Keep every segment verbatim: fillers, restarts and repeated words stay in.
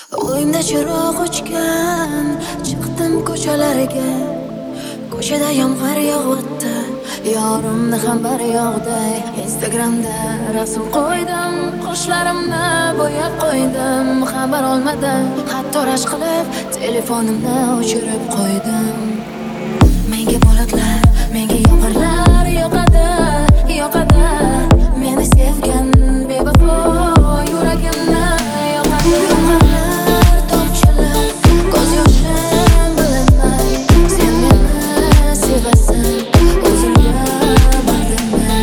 Uyimda chiroq o'chgan, chiqdim ko'chalarga. Ko'chada yomg'ir yog'yapti, yorimni xabar yo'qdi. Instagramda rasm qo'ydim, qoshlarimni bo'yab qo'ydim. Xabar olmadim, hatto rashk qilib telefonimni o'chirib qo'ydim. Menga bulutlar, menga yomg'irlar yoqadi, yoqadi. Meni sevgan bevafo yuragimni yoqadi. Yomg'irlar, tomchilar, ko'z yoshim bilinmay. Sen meni sevasan, o'zimga bildirmay.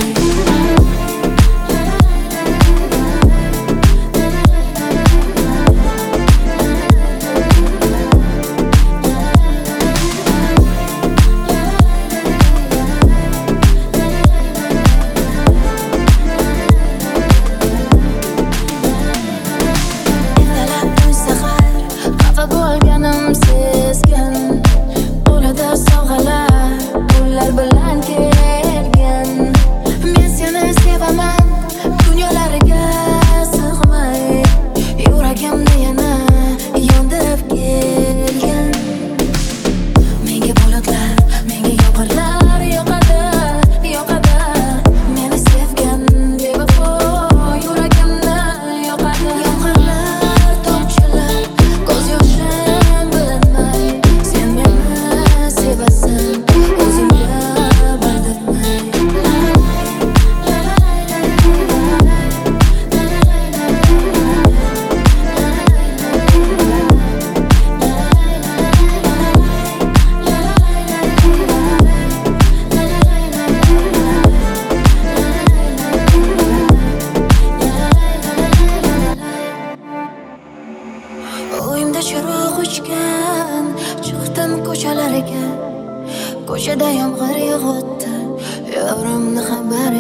Uyimda chiroq o'chgan, chiqdim ko'chalarga. Ko'chada yomg'ir yog'yapti, yorimni xabar